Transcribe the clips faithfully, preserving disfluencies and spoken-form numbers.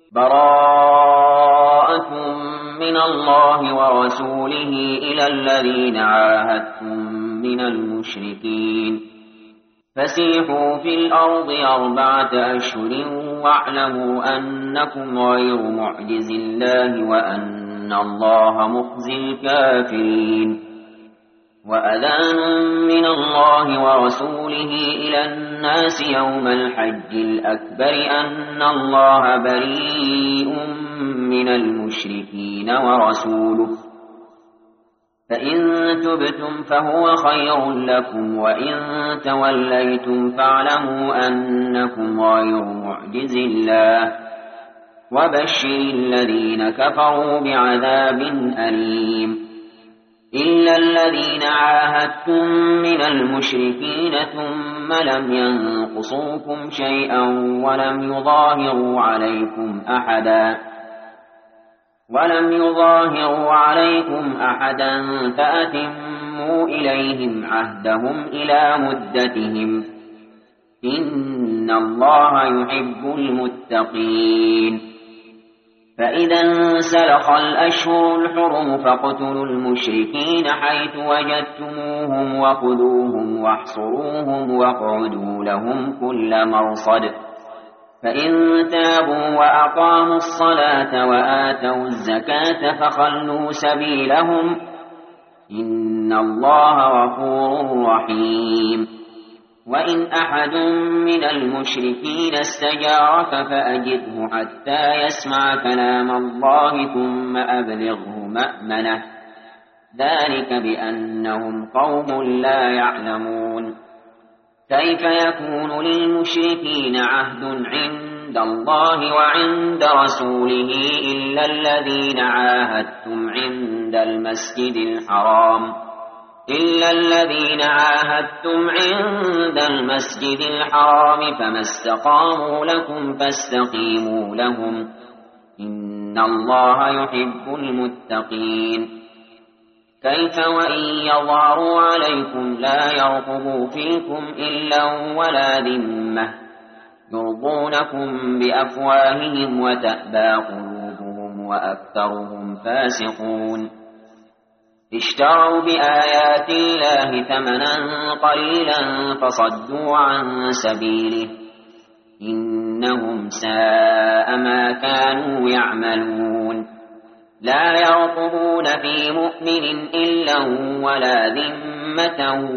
براءة من الله ورسوله إلى الذين عاهدتم من المشركين فسيحوا في الأرض أربعة أشهر واعلموا أنكم غير معجز الله وأن الله مخزي الكافرين وأذان من الله ورسوله إلى الناس يوم الحج الأكبر أن الله بريء من المشركين ورسوله فإن تبتم فهو خير لكم وإن توليتم فاعلموا أنكم غير معجز الله وبشر الذين كفروا بعذاب أليم إلا الذين عاهدتم من المشركين ثم لم ينقصوكم شيئا ولم يظاهروا عليكم أحدا ولم يظاهروا عليكم أحدا فأتموا إليهم عهدهم إلى مدتهم إن الله يحب المتقين فإذا انسلخ الأشهر الحرم فاقتلوا المشركين حيث وجدتموهم وخذوهم واحصروهم واقعدوا لهم كل مرصد فإن تابوا وأقاموا الصلاة وآتوا الزكاة فخلوا سبيلهم إن الله غفور رحيم وإن أحد من المشركين استجارك فأجره حتى يسمع كلام الله ثم أبلغه مأمنه ذلك بأنهم قوم لا يعلمون كيف يكون للمشركين عهد عند الله وعند رسوله إلا الذين عاهدتم عند المسجد الحرام إلا الذين عاهدتم عند المسجد الحرام فما استقاموا لكم فاستقيموا لهم إن الله يحب المتقين كيف وإن يظهروا عليكم لا يرقبوا فيكم إلا ولا ذمة يرضونكم بأفواههم وتأبى قلوبهم وأكثرهم فاسقون اشتروا بآيات الله ثمنا قليلا فصدوا عن سبيله إنهم ساء ما كانوا يعملون لا يرقبون في مؤمن إلا ولا ذمة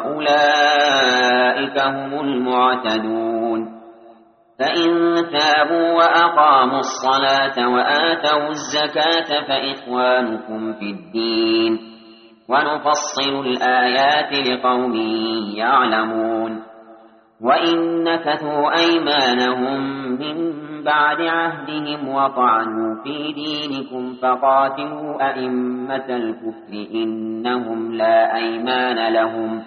وأولئك هم المعتدون فإن تابوا وأقاموا الصلاة وآتوا الزكاة فإخوانكم في الدين ونفصل الآيات لقوم يعلمون وإن نكثوا أيمانهم من بعد عهدهم وطعنوا في دينكم فقاتلوا أئمة الكفر إنهم لا أيمان لهم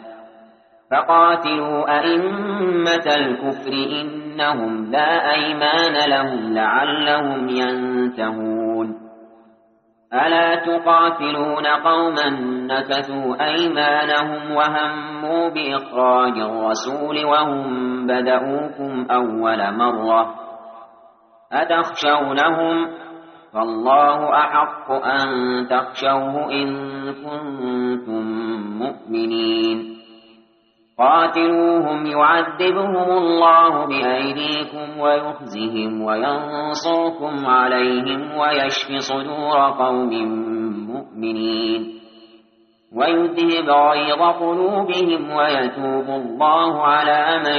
فقاتلوا أئمة الكفر إنهم لا أيمان لهم لعلهم ينتهون ألا تقاتلون قوما نكثوا أيمانهم وهموا بإخراج الرسول وهم بدؤوكم أول مرة أتخشونهم فالله أحق أن تخشوه إن كنتم مؤمنين قاتلوهم يعذبهم الله بأيديكم ويخزهم وينصركم عليهم ويشف صدور قوم مؤمنين ويذهب غيظ قلوبهم ويتوب الله على من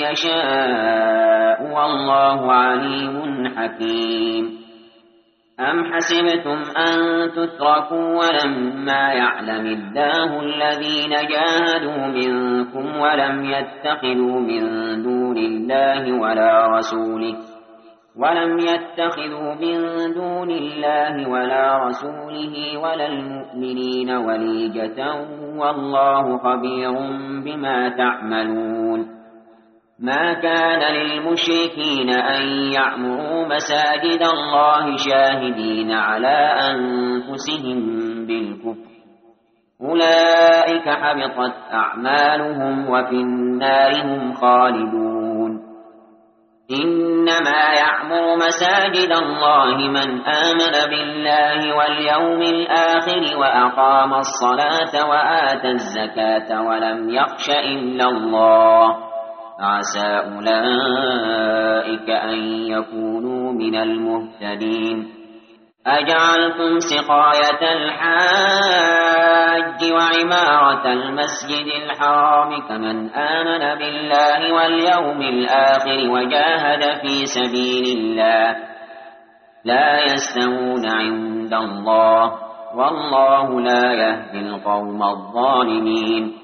يشاء والله عليم حكيم أم حسبتم أن تتركوا ولما يعلم الله الذين جاهدوا منكم ولم يتخذوا من دون الله ولا رسوله ولم يتخذوا من دون الله ولا رسوله ولا المؤمنين وليجة والله خبير بما تعملون ما كان للمشركين أن يعمروا مساجد الله شاهدين على أنفسهم بالكفر أولئك حبطت أعمالهم وفي النار هم خالدون إنما يعمر مساجد الله من آمن بالله واليوم الآخر وأقام الصلاة وآتى الزكاة ولم يخش إلا الله عسى أولئك أن يكونوا من المهتدين أجعلتم سقاية الحاج وعمارة المسجد الحرام كمن آمن بالله واليوم الآخر وجاهد في سبيل الله لا يستوون عند الله والله لا يهدي القوم الظالمين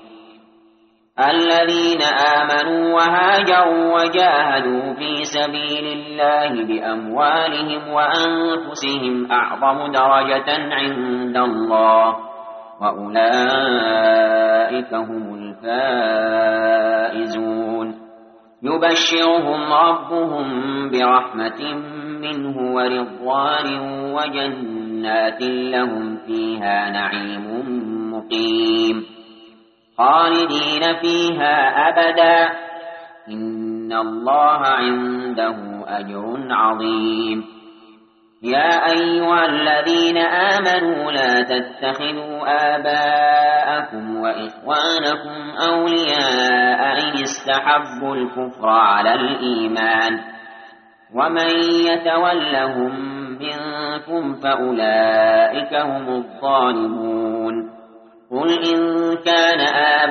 الذين آمنوا وهاجروا وجاهدوا في سبيل الله بأموالهم وأنفسهم أعظم درجة عند الله وأولئك هم الفائزون يبشرهم ربهم برحمة منه ورضوان وجنات لهم فيها نعيم مقيم خالدين فيها أبدا إن الله عنده أجر عظيم يا أيها الذين آمنوا لا تتخذوا آباءكم وإخوانكم أولياء إن استحبوا الكفر على الإيمان ومن يتولهم منكم فأولئك هم الظالمون قل إن كان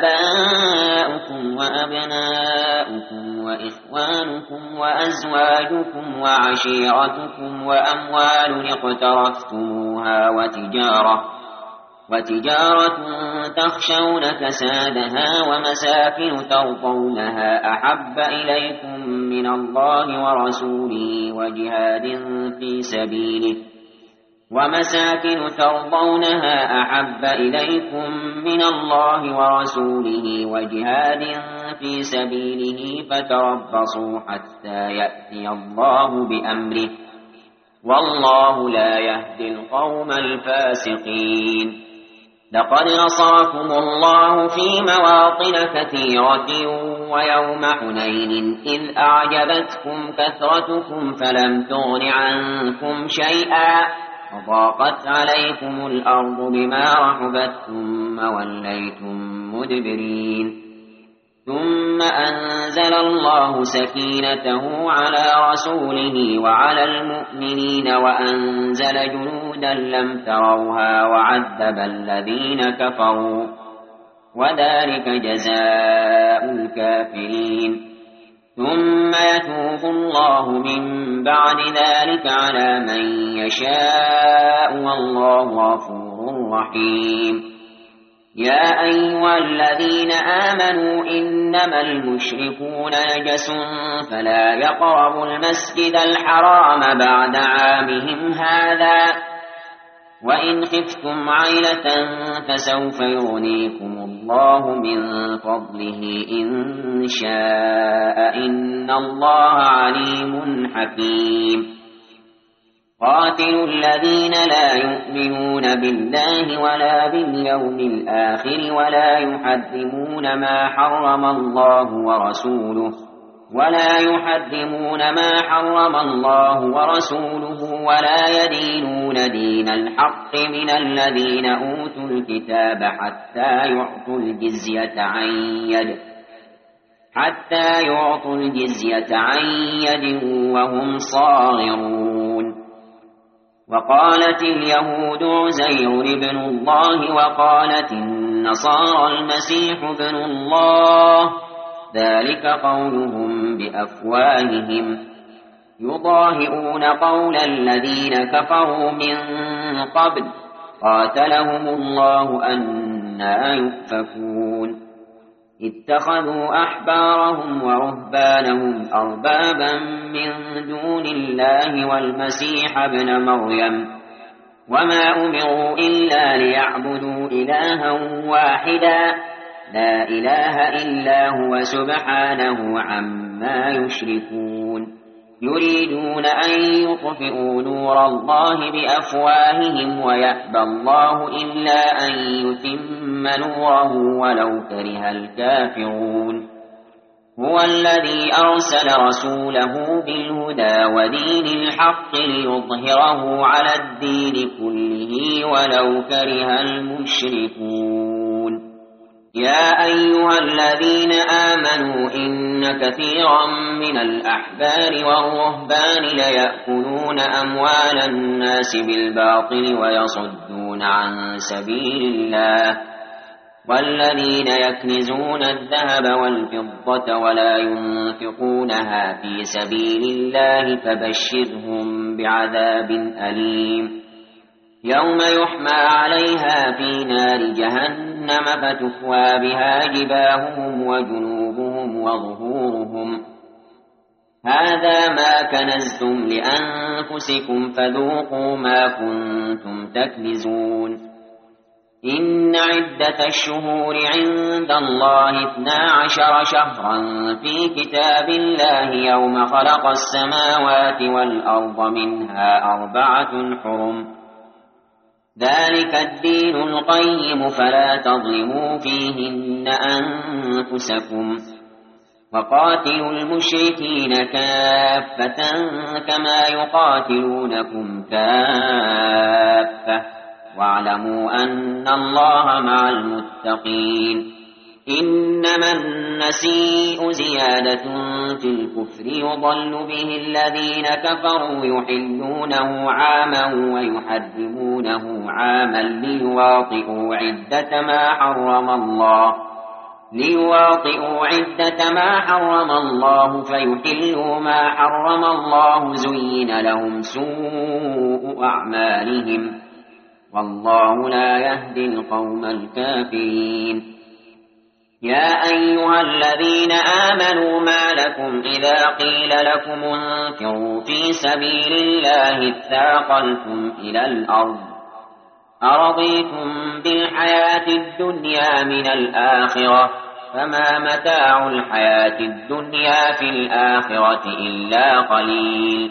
آباؤكم وأبناؤكم وإخوانكم وأزواجكم وعشيرتكم وأموال اقترفتموها وتجارة وتجارة تخشون كسادها ومساكن ترضونها أحب إليكم من الله ورسوله وجهاد في سبيله ومساكن ترضونها أحب إليكم من الله ورسوله وجهاد في سبيله فتربصوا حتى يأتي الله بأمره والله لا يهدي القوم الفاسقين لقد نصركم الله في مواطن كثيرة ويوم حنين إذ أعجبتكم كثرتكم فلم تغن عنكم شيئا وضاقت عليكم الأرض بما رحبت ثم وليتم مدبرين ثم أنزل الله سكينته على رسوله وعلى المؤمنين وأنزل جنودا لم تروها وعذب الذين كفروا وذلك جزاء الكافرين ثم يتوب الله من بعد ذلك على من يشاء والله غفور رحيم يا أيها الذين آمنوا إنما المشركون نجس فلا يقربوا المسجد الحرام بعد عامهم هذا وإن خفتم عيلة فسوف يغنيكم الله من فضله إن شاء إن الله عليم حكيم قاتلوا الذين لا يؤمنون بالله ولا باليوم الآخر ولا يحرمون ما حرم الله ورسوله ولا يحرمون ما حرم الله ورسوله ولا يدينون دين الحق من الذين أوتوا الكتاب حتى يعطوا الجزية عن يد حتى يعطوا الجزية عن يد وهم صاغرون وقالت اليهود عزير ابن الله وقالت النصارى المسيح ابن الله ذلك قولهم بأفواههم يضاهئون قول الذين كفروا من قبل قاتلهم الله أنى يؤفكون اتخذوا أحبارهم ورهبانهم أربابا من دون الله والمسيح ابن مريم وما أمروا إلا ليعبدوا إلها واحدا لا إله إلا هو سبحانه عما يشركون يريدون أن يطفئوا نور الله بأفواههم ويأبى الله إلا أن يتم نوره ولو كره الكافرون هو الذي أرسل رسوله بالهدى ودين الحق ليظهره على الدين كله ولو كره المشركون يا أيها الذين آمنوا إن كثيرا من الأحبار والرهبان ليأكلون أموال الناس بالباطل ويصدون عن سبيل الله والذين يكنزون الذهب والفضة ولا ينفقونها في سبيل الله فبشرهم بعذاب أليم يوم يحمى عليها في نار جهنم فتكوى بها جباههم وجنوبهم وظهورهم هذا ما كنزتم لأنفسكم فذوقوا ما كنتم تكنزون إن عدة الشهور عند الله اثنا عشر شهرا في كتاب الله يوم خلق السماوات والأرض منها أربعة حرم ذلك الدين القيم فلا تظلموا فيهن أنفسكم وقاتلوا المشركين كافة كما يقاتلونكم كافة واعلموا أن الله مع المتقين إنما النسيء زيادة في الكفر يضل به الذين كفروا يحلونه عاما ويحرمونه عاما ليواطئوا عدة ما حرم الله ليواطئوا عدة ما حرم الله فيحلوا ما حرم الله زين لهم سوء أعمالهم والله لا يهدي القوم الكافرين يا أيها الذين آمنوا ما لكم إذا قيل لكم انفروا في سبيل الله اثاقلتم إلى الأرض أرضيتم بالحياة الدنيا من الآخرة فما متاع الحياة الدنيا في الآخرة إلا قليل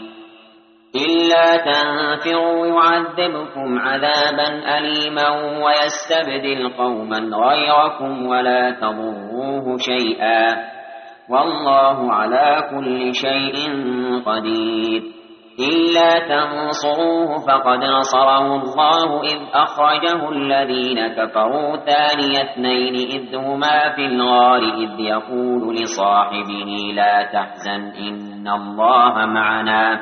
إلا تنفروا يعذبكم عذابا أليما ويستبدل قوما غيركم ولا تضروه شيئا والله على كل شيء قدير إلا تنصروه فقد نصره الله إذ أخرجه الذين كفروا ثاني اثنين إذ هما في الغار إذ يقول لصاحبه لا تحزن إن الله معنا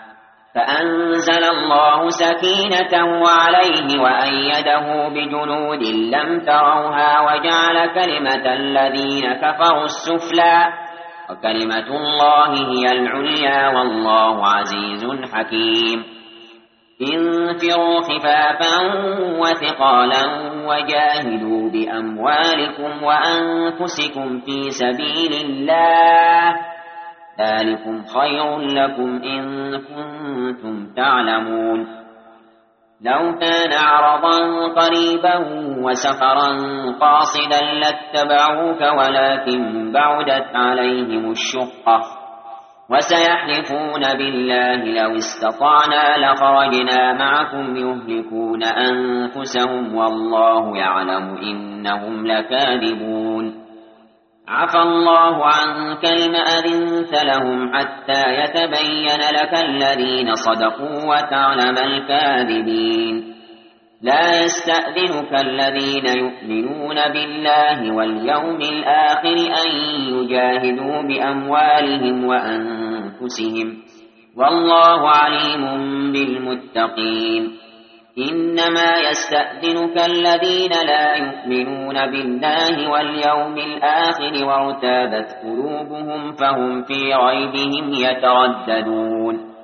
فأنزل الله سكينته عليه وأيده بجنود لم تروها وجعل كلمة الذين كفروا السفلى وكلمة الله هي العليا والله عزيز حكيم انفروا خفافا وثقالا وجاهدوا بأموالكم وأنفسكم في سبيل الله ذلكم خير لكم إن كنتم تعلمون لو كان عرضا قريبا وسفرا قاصدا لاتبعوك ولكن بعدت عليهم الشقة وسيحلفون بالله لو استطعنا لخرجنا معكم يهلكون أنفسهم والله يعلم إنهم لكاذبون عفى الله عنك لم أذنت لهم حتى يتبين لك الذين صدقوا وتعلم الكاذبين لا يستأذنك الذين يؤمنون بالله واليوم الآخر أن يجاهدوا بأموالهم وأنفسهم والله عليم بالمتقين إنما يستأذنك الذين لا يؤمنون بالله واليوم الآخر وارتابت قلوبهم فهم في ريبهم يترددون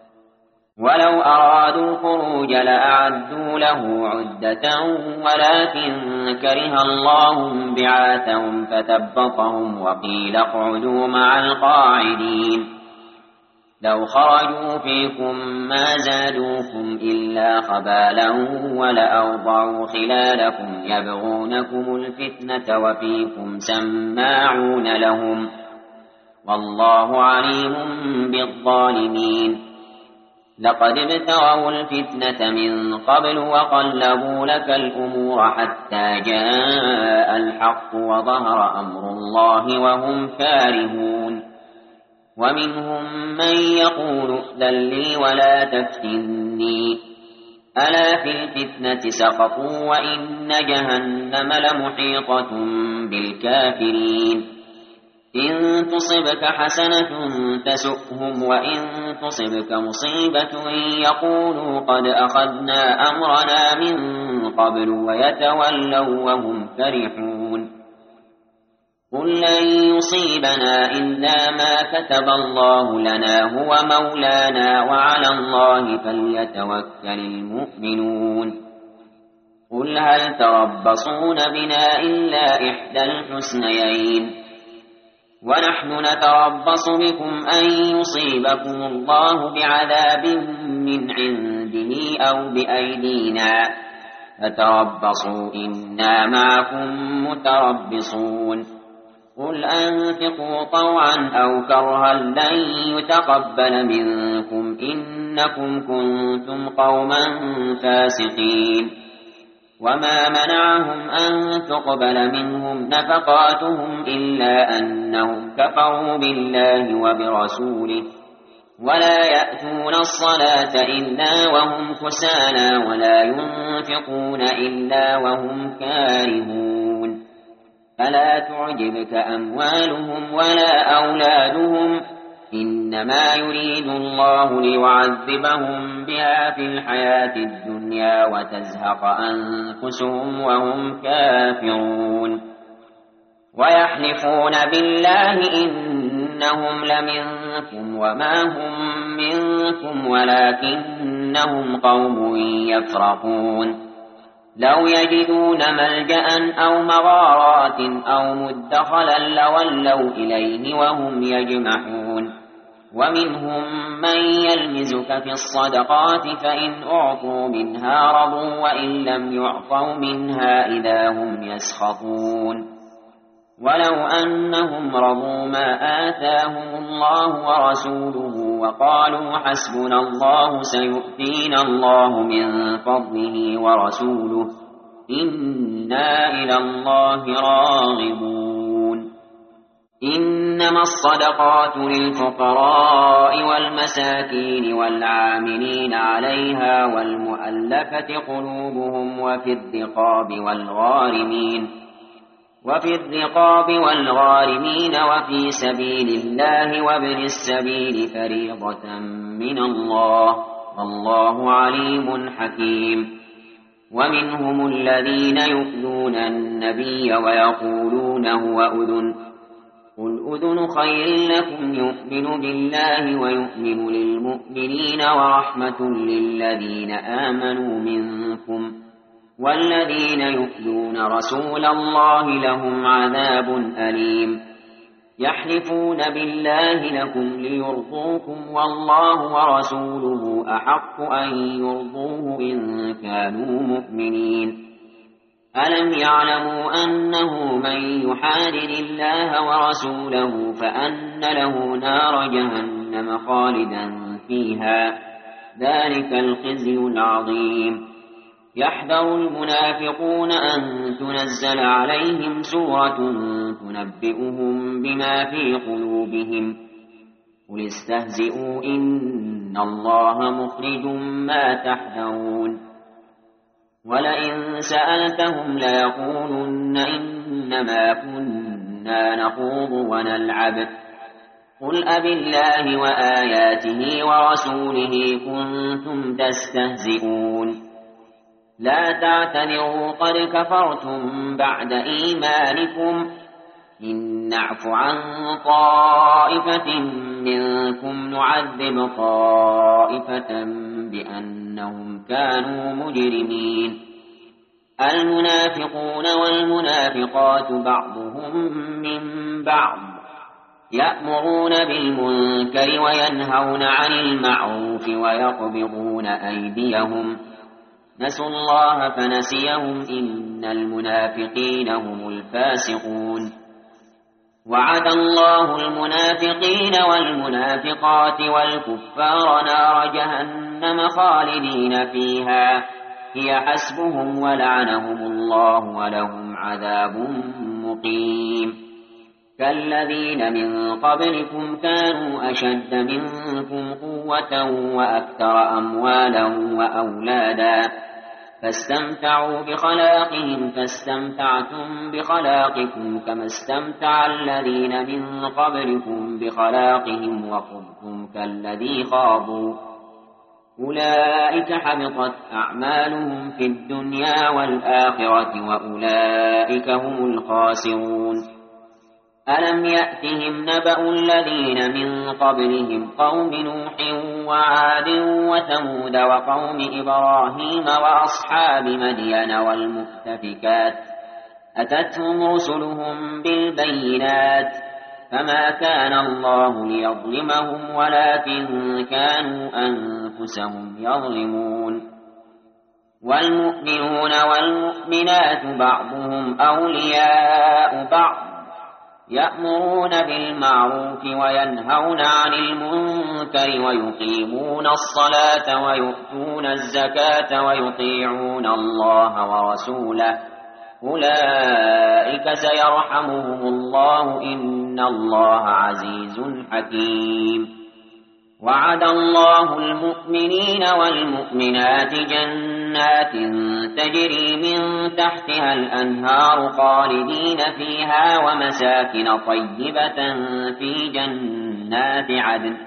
ولو أرادوا الخروج لأعدوا له عدة ولكن كره الله بعاثهم فثبطهم وقيل اقعدوا مع القاعدين لو خرجوا فيكم ما زادوكم إلا خبالا ولأوضعوا خلالكم يبغونكم الفتنة وفيكم سماعون لهم والله عليم بالظالمين لقد ابتغوا الفتنة من قبل وقلبوا لك الأمور حتى جاء الحق وظهر أمر الله وهم كارهون ومنهم من يقول ائذن لي ولا تفتني ألا في الفتنة سقطوا وإن جهنم لمحيطة بالكافرين إن تصبك حسنة تسؤهم وإن تصبك مصيبة يقولوا قد أخذنا أمرنا من قبل ويتولوا وهم فرحون قل لن يصيبنا إلا ما كتب الله لنا هو مولانا وعلى الله فليتوكل المؤمنون قل هل تربصون بنا إلا إحدى الحسنيين ونحن نتربص بكم أن يصيبكم الله بعذاب من عنده أو بأيدينا فتربصوا إنا معكم متربصون قل أنفقوا طوعا أو كرها لن يتقبل منكم إنكم كنتم قوما فاسقين وما منعهم أن تقبل منهم نفقاتهم إلا أنهم كفروا بالله وبرسوله ولا يأتون الصلاة إلا وهم كسالى ولا ينفقون إلا وهم كارهون فلا تعجبك أموالهم ولا أولادهم إنما يريد الله ليعذبهم بها في الحياة الدنيا وتزهق أنفسهم وهم كافرون ويحلفون بالله إنهم لمنكم وما هم منكم ولكنهم قوم يفرقون لو يجدون ملجأ أو مغارات أو مدخلا لولوا إليه وهم يجمحون ومنهم من يلمزك في الصدقات فإن أعطوا منها رضوا وإن لم يعطوا منها إذا هم يسخطون ولو أنهم رضوا ما آتاهم الله ورسوله وقالوا حسبنا الله سيؤتينا الله من فضله ورسوله إنا إلى الله راغبون إنما الصدقات للفقراء والمساكين والعاملين عليها والمؤلفة قلوبهم وفي الرقاب والغارمين وفي الرقاب والغارمين وفي سبيل الله وابن السبيل فريضة من الله والله عليم حكيم ومنهم الذين يؤذون النبي ويقولون هو أذن قل أذن خير لكم يؤمن بالله ويؤمن للمؤمنين ورحمة للذين آمنوا منكم والذين يؤذون رسول الله لهم عذاب أليم يحلفون بالله لكم ليرضوكم والله ورسوله أحق أن يرضوه إن كانوا مؤمنين ألم يعلموا أنه من يحادد الله ورسوله فأن له نار جهنم خالدا فيها ذلك الخزي العظيم يحذر المنافقون أن تنزل عليهم سورة تنبئهم بما في قلوبهم قل استهزئوا إن الله مخرج ما تحذرون ولئن سألتهم ليقولن إنما كنا نخوض ونلعب قل أبالله وآياته ورسوله كنتم تستهزئون لا تعتذروا قد كفرتم بعد إيمانكم إن نعف عن طائفة منكم نعذب طائفة بأنهم كانوا مجرمين المنافقون والمنافقات بعضهم من بعض يأمرون بالمنكر وينهون عن المعروف ويقبضون أيديهم نسوا الله فنسيهم إن المنافقين هم الفاسقون وعد الله المنافقين والمنافقات والكفار نار جهنم خالدين فيها هي حسبهم ولعنهم الله ولهم عذاب مقيم كالذين من قبلكم كانوا أشد منكم قوة وأكثر أموالا وأولادا فاستمتعوا بخلاقهم فاستمتعتم بخلاقكم كما استمتع الذين من قبلكم بخلاقهم وخضتم كالذي خاضوا أولئك حبطت أعمالهم في الدنيا والآخرة وأولئك هم الخاسرون ألم يأتهم نبأ الذين من قبلهم قوم نوح وعاد وثمود وقوم إبراهيم وأصحاب مدين والمؤتفكات أتتهم رسلهم بالبينات فما كان الله ليظلمهم ولكن كانوا أنفسهم يظلمون والمؤمنون والمؤمنات بعضهم أولياء بعض يأمرون بالمعروف وينهون عن المنكر ويقيمون الصلاة ويؤتون الزكاة ويطيعون الله ورسوله أولئك سيرحمهم الله إن الله عزيز حكيم وعد الله المؤمنين والمؤمنات جنات تجري من تحتها الأنهار خالدين فيها ومساكن طيبة في جنات عدن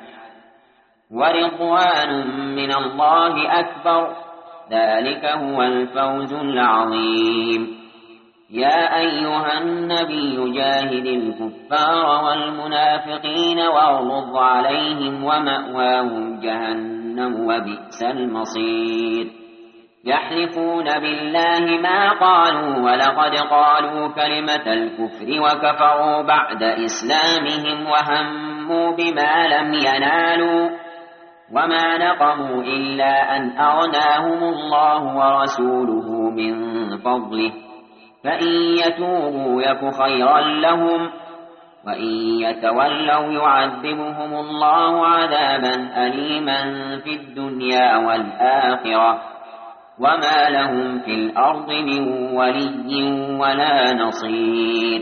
ورضوان من الله أكبر ذلك هو الفوز العظيم يا أيها النبي جاهد الكفار والمنافقين واغلظ عليهم ومأواهم جهنم وبئس المصير يحلفون بالله ما قالوا ولقد قالوا كلمة الكفر وكفروا بعد إسلامهم وهموا بما لم ينالوا وما نقموا إلا أن أغناهم الله ورسوله من فضله فإن يتوبوا يك خيرا لهم وإن يتولوا يعذبهم الله عذابا أليما في الدنيا والآخرة وما لهم في الأرض من ولي ولا نصير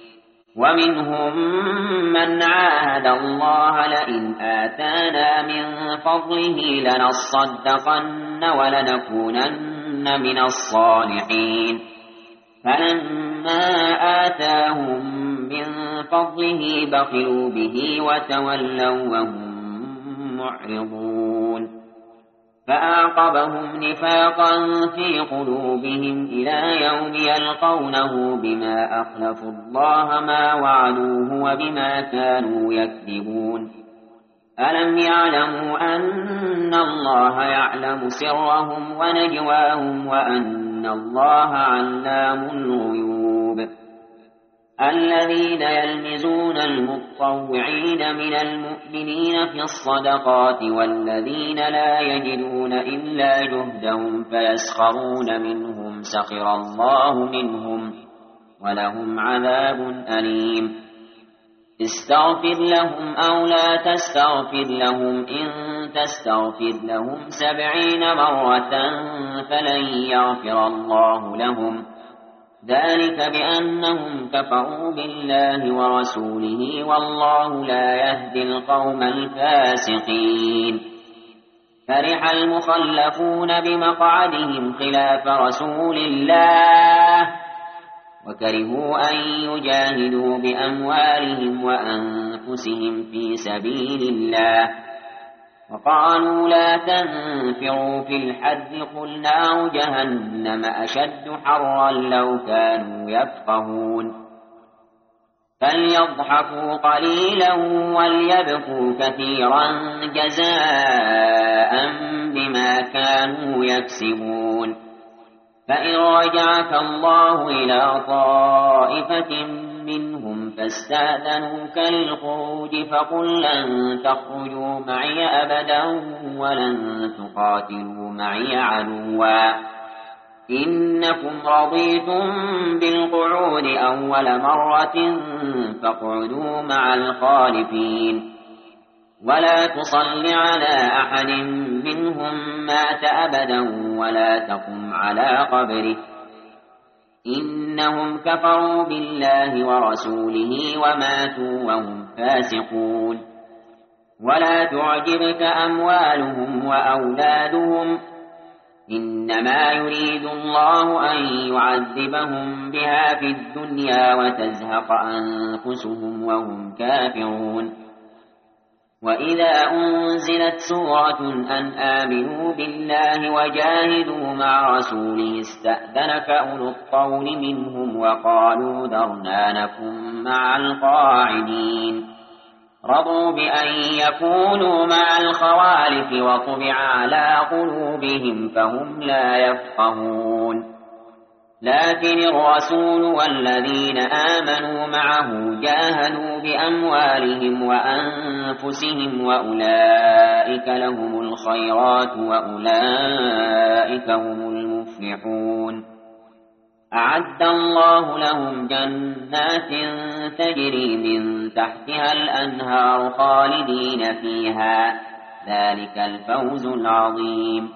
ومنهم من عاهد الله لئن آتانا من فضله لنصدقن ولنكونن من الصالحين فلما آتاهم من فضله بخلوا به وتولوا وهم معرضون فأعقبهم نفاقا في قلوبهم إلى يوم يلقونه بما أخلفوا الله ما وعدوه وبما كانوا يكذبون ألم يعلموا أن الله يعلم سرهم ونجواهم وأن الله علام الغيوب الذين يلمزون المتطوعين من المؤمنين في الصدقات والذين لا يجدون إلا جهدهم فيسخرون منهم سخر الله منهم ولهم عذاب أليم استغفر لهم أو لا تستغفر لهم إن تستغفر لهم سبعين مرة فلن يغفر الله لهم ذلك بأنهم كفروا بالله ورسوله والله لا يهدي القوم الفاسقين فرح المخلفون بمقعدهم خلاف رسول الله وكرهوا أن يجاهدوا بأموالهم وأنفسهم في سبيل الله وقالوا لا تنفروا في الحد قل نار جهنم أشد حرا لو كانوا يفقهون فليضحكوا قليلا وليبكوا كثيرا جزاء بما كانوا يكسبون فإن رجعك الله إلى طائفة منهم فاستأذنوك للخروج فقل لن تخرجوا معي أبدا ولن تقاتلوا معي عدوا إنكم رضيتم بالقعود أول مرة فاقعدوا مع الخالفين ولا تصل على أحد منهم مات أبدا ولا تقم على قبره إنهم كفروا بالله ورسوله وماتوا وهم فاسقون ولا تعجبك أموالهم وأولادهم إنما يريد الله أن يعذبهم بها في الدنيا وتزهق أنفسهم وهم كافرون وإذا أنزلت سورة أن آمنوا بالله وجاهدوا مع رسوله استأذنك أولو الطول منهم وقالوا ذرنا نكن مع القاعدين رضوا بأن يكونوا مع الخوالف وطبع على قلوبهم فهم لا يفقهون لكن الرسول والذين آمنوا معه جاهدوا بأموالهم وأنفسهم وأولئك لهم الخيرات وأولئك هم المفلحون أعد الله لهم جنات تجري من تحتها الأنهار خالدين فيها ذلك الفوز العظيم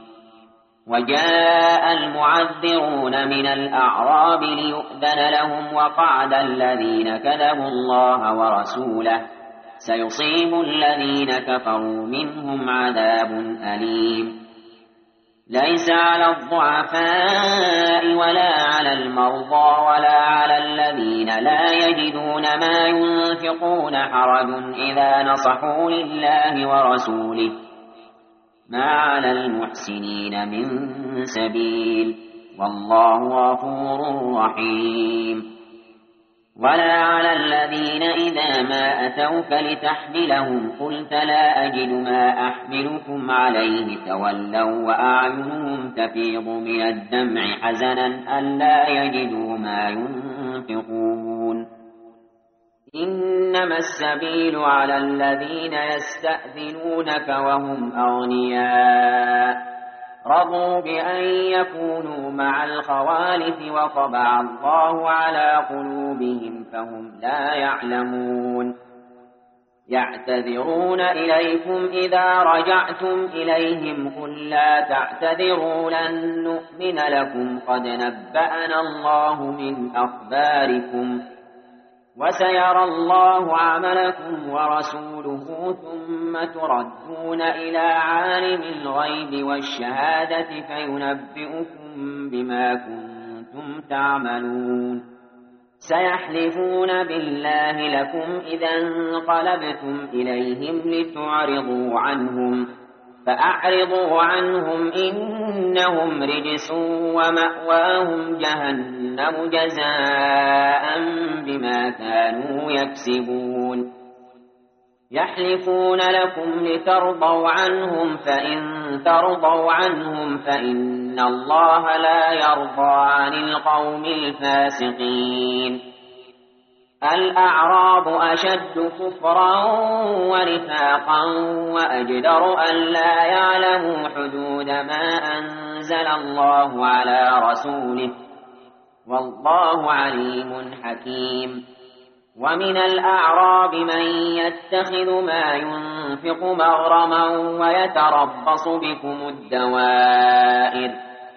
وجاء المعذرون من الأعراب ليؤذن لهم وقعد الذين كذبوا الله ورسوله سيصيب الذين كفروا منهم عذاب أليم ليس على الضعفاء ولا على المرضى ولا على الذين لا يجدون ما ينفقون حرج إذا نصحوا لله ورسوله ما على المحسنين من سبيل والله غفور رحيم ولا على الذين إذا ما أتوك لتحملهم قلت لا أجد ما أحملكم عليه تولوا وأعينهم تفيض من الدمع حزنا ألا يجدوا ما ينفقون إنما السبيل على الذين يستأذنونك وهم أغنياء رضوا بأن يكونوا مع الخوالف وطبع الله على قلوبهم فهم لا يعلمون يعتذرون إليكم إذا رجعتم إليهم قل لا تعتذروا لن نؤمن لكم قد نبأنا الله من أخباركم وسيرى الله عملكم ورسوله ثم تردون إلى عالم الغيب والشهادة فينبئكم بما كنتم تعملون سيحلفون بالله لكم إذا انقلبتم إليهم لتعرضوا عنهم فأعرضوا عنهم إنهم رجس ومأواهم جهنم جزاء بما كانوا يكسبون يحلفون لكم لترضوا عنهم فإن ترضوا عنهم فإن الله لا يرضى عن القوم الفاسقين الأعراب أشد كفرا ونفاقا وأجدر أن لا يعلموا حدود ما أنزل الله على رسوله والله عليم حكيم ومن الأعراب من يتخذ ما ينفق مغرما ويتربص بكم الدوائر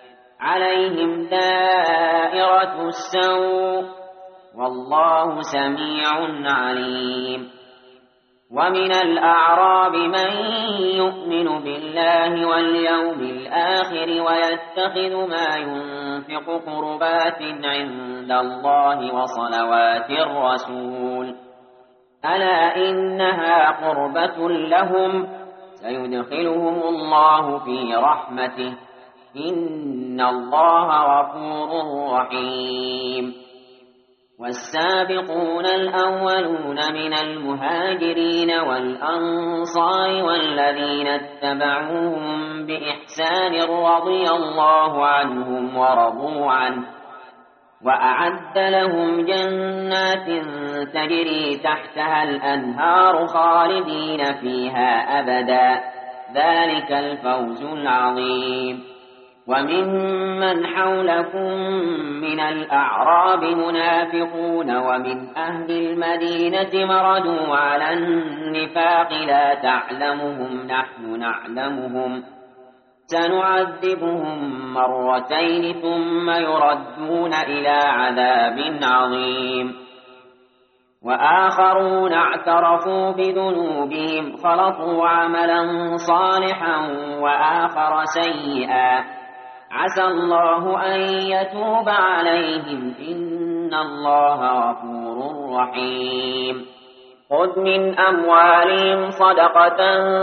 عليهم دائرة السوء والله سميع عليم ومن الأعراب من يؤمن بالله واليوم الآخر ويتخذ ما ينفق قربات عند الله وصلوات الرسول ألا إنها قربة لهم سيدخلهم الله في رحمته إن الله غفور رحيم والسابقون الأولون من المهاجرين والأنصار والذين اتبعوهم بإحسان رضي الله عنهم ورضوا عنه وأعد لهم جنات تجري تحتها الأنهار خالدين فيها أبدا ذلك الفوز العظيم وممن حولكم من الأعراب منافقون ومن أهل المدينة مردوا على النفاق لا تعلمهم نحن نعلمهم سنعذبهم مرتين ثم يردون إلى عذاب عظيم وآخرون اعترفوا بذنوبهم خلطوا عملا صالحا وآخر سيئا عسى الله أن يتوب عليهم إن الله غفور رحيم خذ من أموالهم صدقة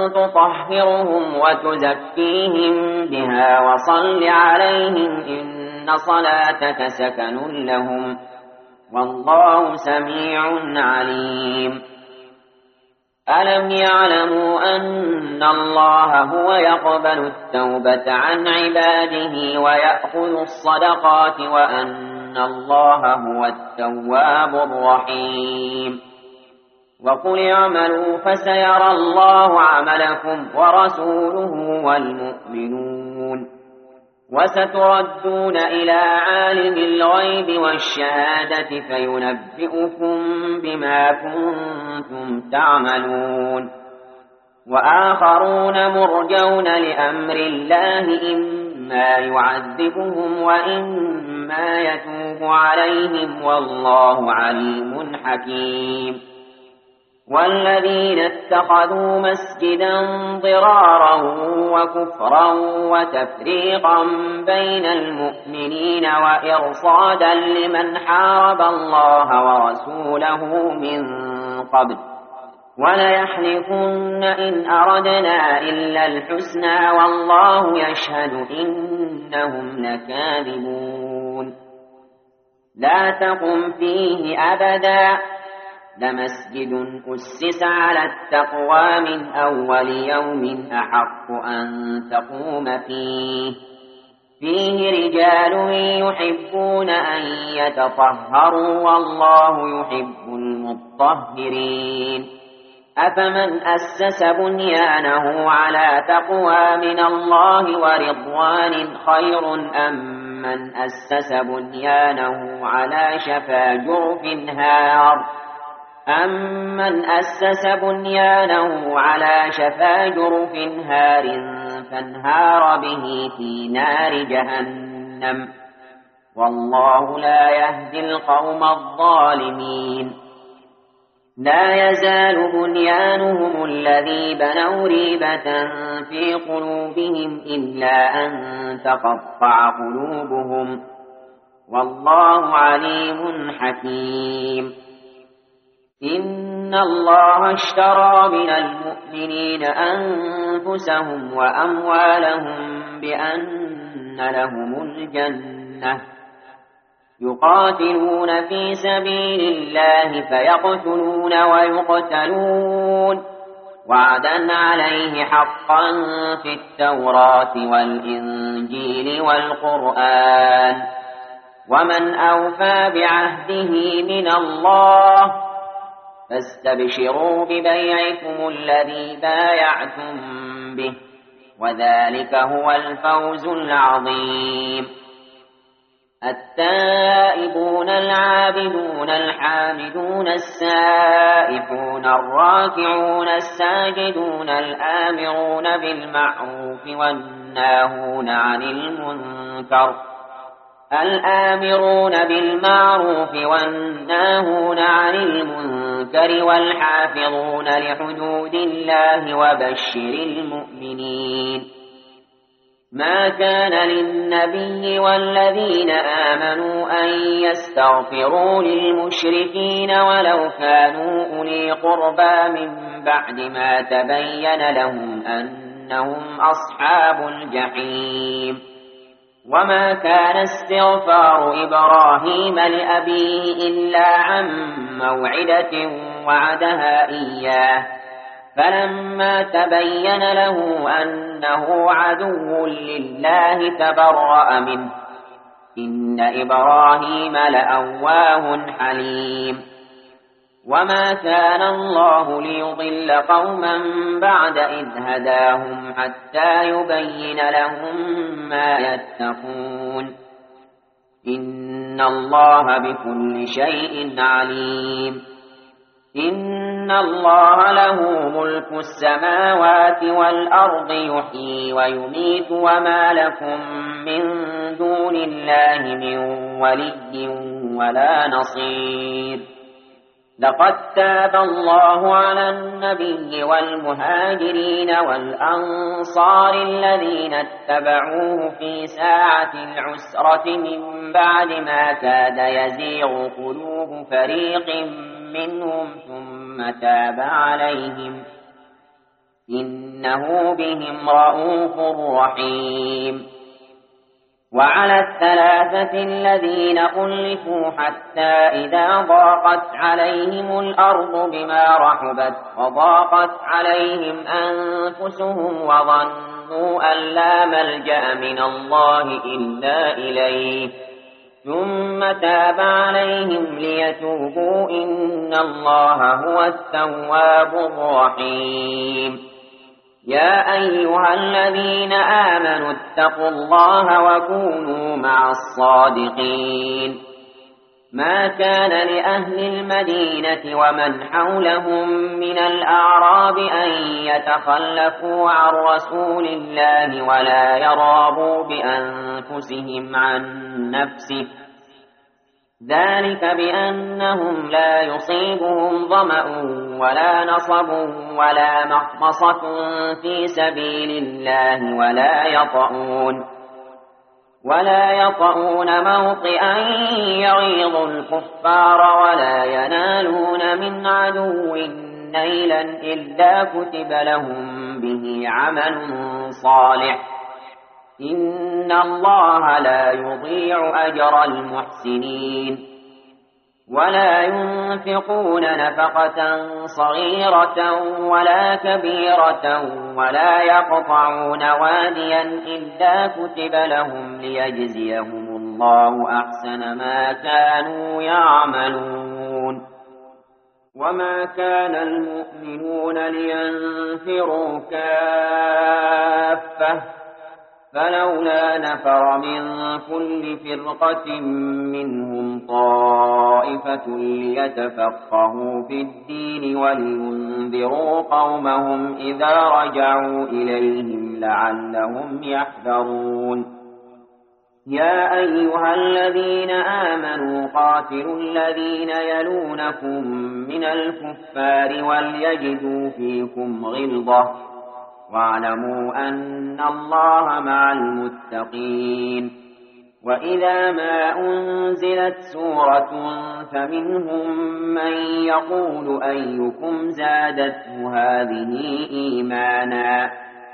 تطهرهم وتزكيهم بها وصل عليهم إن صلاتك سكن لهم والله سميع عليم ألم يعلموا أن الله هو يقبل التوبة عن عباده ويأخذ الصدقات وأن الله هو التواب الرحيم وقل اعملوا فسيرى الله عملكم ورسوله والمؤمنون وستردون إلى عالم الغيب والشهادة فينبئكم بما كنتم تعملون وآخرون مرجون لأمر الله إما يعذبهم وإما يتوب عليهم والله عليم حكيم والذين اتخذوا مسجدا ضرارا وكفرا وتفريقا بين المؤمنين وإرصادا لمن حارب الله ورسوله من قبل وليحلفن إن أردنا إلا الحسنى والله يشهد إنهم لكاذبون لا تقم فيه أبدا لمسجد أسس على التقوى من أول يوم أحق أن تقوم فيه فيه رجال يحبون أن يتطهروا والله يحب المطهرين أفمن أسس بنيانه على تقوى من الله ورضوان خير أم من أسس بنيانه على شفا جرف هار أمن أسس بنيانه على شفا جرف هار فانهار به في نار جهنم والله لا يهدي القوم الظالمين لا يزال بنيانهم الذي بنوا ريبة في قلوبهم إلا أن تقطع قلوبهم والله عليم حكيم إن الله اشترى من المؤمنين أنفسهم وأموالهم بأن لهم الجنة يقاتلون في سبيل الله فيقتلون ويقتلون وعدا عليه حقا في التوراة والإنجيل والقرآن ومن أوفى بعهده من الله فاستبشروا ببيعكم الذي بايعتم به وذلك هو الفوز العظيم التائبون العابدون الحامدون السائحون الراكعون الساجدون الآمرون بالمعروف والناهون عن المنكر الآمرون بالمعروف والناهون عن المنكر والحافظون لحدود الله وبشر المؤمنين ما كان للنبي والذين آمنوا أن يستغفروا للمشركين ولو كانوا أولي قربى من بعد ما تبين لهم أنهم أصحاب الجحيم وما كان استغفار إبراهيم لأبيه إلا عن موعدة وعدها إياه فلما تبين له أنه عدو لله تبرأ منه إن إبراهيم لأواه حليم وما كان الله ليضل قوما بعد إذ هداهم حتى يبين لهم ما يتقون إن الله بكل شيء عليم إن الله له ملك السماوات والأرض يحيي ويميت وما لكم من دون الله من ولي ولا نصير لقد تاب الله على النبي والمهاجرين والأنصار الذين اتبعوه في ساعة العسرة من بعد ما كاد يزيغ قلوب فريق منهم ثم تاب عليهم إنه بهم رؤوف رحيم وعلى الثلاثة الذين خلفوا حتى إذا ضاقت عليهم الأرض بما رحبت وضاقت عليهم أنفسهم وظنوا أن لا ملجأ من الله إلا إليه ثم تاب عليهم ليتوبوا إن الله هو التواب الرحيم يا أيها الذين آمنوا اتقوا الله وكونوا مع الصادقين ما كان لأهل المدينة ومن حولهم من الأعراب أن يتخلفوا عن رسول الله ولا يرغبوا بأنفسهم عن نفسه ذلك بأنهم لا يصيبهم ظمأ ولا نصب ولا مخمصة في سبيل الله ولا يطؤون ولا يطؤون موطئا يغيظ الكفار ولا ينالون من عدو نيلا إلا كتب لهم به عمل صالح إن الله لا يضيع أجر المحسنين ولا ينفقون نفقة صغيرة ولا كبيرة ولا يقطعون واديا إلا كتب لهم ليجزيهم الله أحسن ما كانوا يعملون وما كان المؤمنون لينفروا كافة فلولا نفر من كل فرقة منهم طائفة ليتفقهوا في الدين ولينذروا قومهم إذا رجعوا إليهم لعلهم يحذرون يا أيها الذين آمنوا قاتلوا الذين يلونكم من الكفار وليجدوا فيكم غلظة واعلموا أن الله مع المتقين وإذا ما أنزلت سورة فمنهم من يقول أيكم زادته هذه إيمانا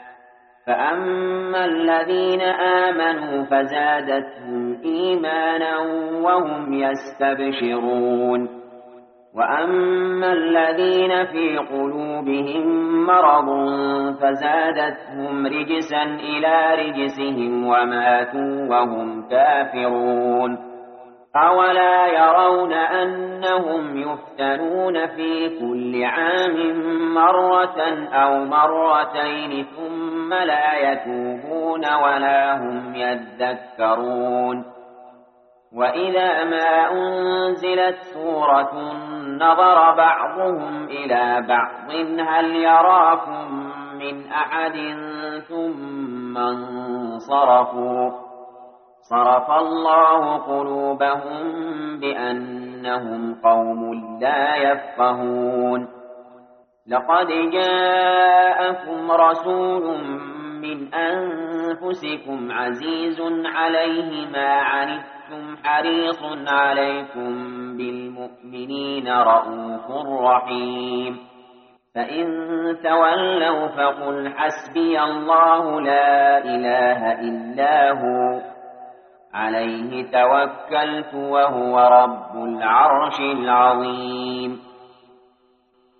فأما الذين آمنوا فزادتهم إيمانا وهم يستبشرون وأما الذين في قلوبهم مرض فزادتهم رجسا إلى رجسهم وماتوا وهم كافرون أولا يرون أنهم يفتنون في كل عام مرة أو مرتين ثم لا يتوبون ولا هم يذكرون وإذا ما أنزلت سورة نظر بعضهم إلى بعض هل يراكم من أحد ثم انصرفوا صرف الله قلوبهم بأنهم قوم لا يفقهون لقد جاءكم رسول من أنفسكم عزيز عليه ما عنتم حريص عليكم بالمؤمنين رؤوف رحيم فإن تولوا فقل حسبي الله لا إله إلا هو عليه توكلت وهو رب العرش العظيم